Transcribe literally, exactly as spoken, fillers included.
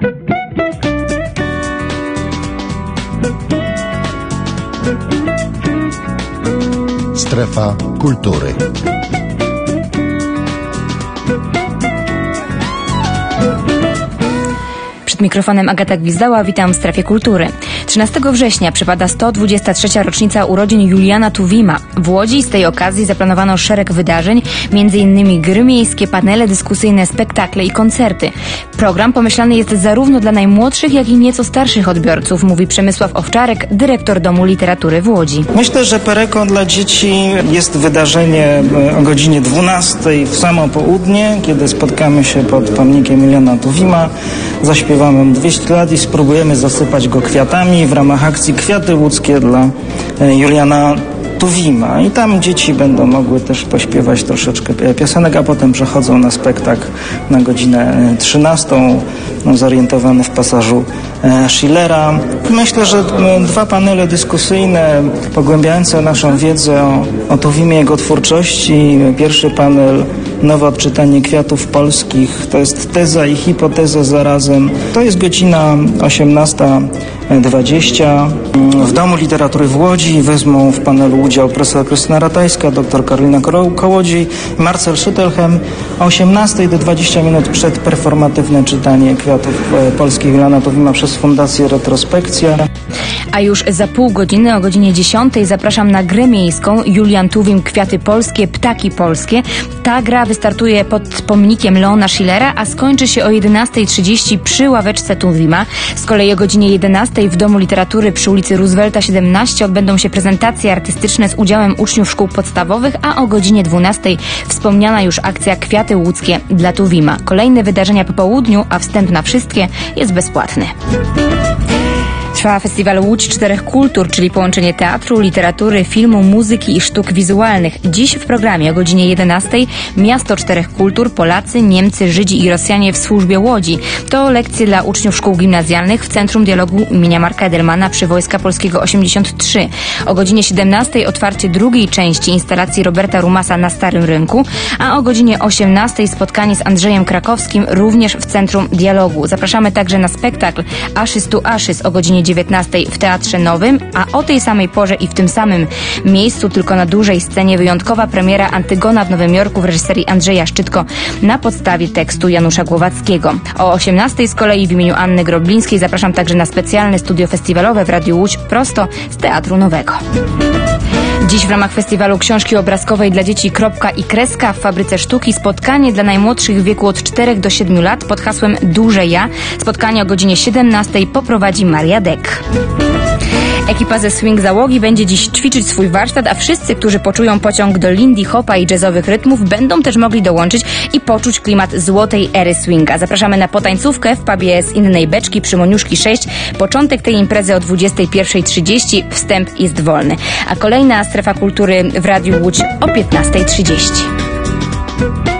Strefa kultury. Przed mikrofonem Agata Gwizdała, witam w Strefie Kultury. trzynastego września przypada sto dwudziesta trzecia rocznica urodzin Juliana Tuwima. W Łodzi z tej okazji zaplanowano szereg wydarzeń, między innymi gry miejskie, panele dyskusyjne, spektakle i koncerty. Program pomyślany jest zarówno dla najmłodszych, jak i nieco starszych odbiorców, mówi Przemysław Owczarek, dyrektor Domu Literatury w Łodzi. Myślę, że Pereko dla dzieci jest wydarzenie o godzinie dwunastej w samo południe, kiedy spotkamy się pod pomnikiem Juliana Tuwima, zaśpiewamy dwieście lat i spróbujemy zasypać go kwiatami w ramach akcji Kwiaty Łódzkie dla Juliana Tuwima. I tam dzieci będą mogły też pośpiewać troszeczkę piosenek, a potem przechodzą na spektakl na godzinę trzynastą, no, zorientowany w pasażu Schillera. Myślę, że dwa panele dyskusyjne pogłębiające naszą wiedzę o, o Tuwimie i jego twórczości. Pierwszy panel Nowe odczytanie kwiatów polskich. To jest teza i hipoteza zarazem. To jest godzina osiemnasta dwadzieścia. W Domu Literatury w Łodzi wezmą w panelu udział profesor Krystyna Ratajska, dr Karolina Kołodziej, Marcel Szytelhem. O osiemnastej do dwudziestu minut przed performatywne czytanie kwiatów polskich Juliana Tuwima przez Fundację Retrospekcja. A już za pół godziny, o godzinie dziesiątej, zapraszam na grę miejską Julian Tuwim Kwiaty Polskie, Ptaki Polskie. Ta gra wystartuje pod pomnikiem Leona Schillera, a skończy się o jedenastej trzydzieści przy ławeczce Tuwima. Z kolei o godzinie jedenastej w Domu Literatury przy ulicy Roosevelta siedemnaście odbędą się prezentacje artystyczne z udziałem uczniów szkół podstawowych, a o godzinie dwunastej wspomniana już akcja Kwiaty Łódzkie dla Tuwima. Kolejne wydarzenia po południu, a wstęp na wszystkie jest bezpłatny. Trwa festiwal Łódź Czterech Kultur, czyli połączenie teatru, literatury, filmu, muzyki i sztuk wizualnych. Dziś w programie o godzinie jedenastej Miasto Czterech Kultur, Polacy, Niemcy, Żydzi i Rosjanie w służbie Łodzi. To lekcje dla uczniów szkół gimnazjalnych w Centrum Dialogu imienia Marka Edelmana przy Wojska Polskiego osiemdziesiąt trzy. O godzinie siedemnastej otwarcie drugiej części instalacji Roberta Rumasa na Starym Rynku, a o godzinie osiemnastej spotkanie z Andrzejem Krakowskim również w Centrum Dialogu. Zapraszamy także na spektakl Ashes to Ashes o godzinie dziewiętnastej w Teatrze Nowym, a o tej samej porze i w tym samym miejscu, tylko na dużej scenie, wyjątkowa premiera Antygona w Nowym Jorku w reżyserii Andrzeja Szczytko na podstawie tekstu Janusza Głowackiego. O osiemnastej z kolei w imieniu Anny Groblińskiej zapraszam także na specjalne studio festiwalowe w Radiu Łódź prosto z Teatru Nowego. Dziś w ramach festiwalu książki obrazkowej dla dzieci Kropka i Kreska w Fabryce Sztuki spotkanie dla najmłodszych w wieku od czterech do siedmiu lat pod hasłem Duże Ja. Spotkanie o godzinie siedemnastej poprowadzi Maria Dek. Ekipa ze Swing Załogi będzie dziś ćwiczyć swój warsztat, a wszyscy, którzy poczują pociąg do lindy hopa i jazzowych rytmów, będą też mogli dołączyć i poczuć klimat złotej ery swinga. Zapraszamy na potańcówkę w pubie z innej beczki przy Moniuszki sześć. Początek tej imprezy o dwudziestej pierwszej trzydzieści. Wstęp jest wolny. A kolejna Strefa Kultury w Radiu Łódź o piętnastej trzydzieści.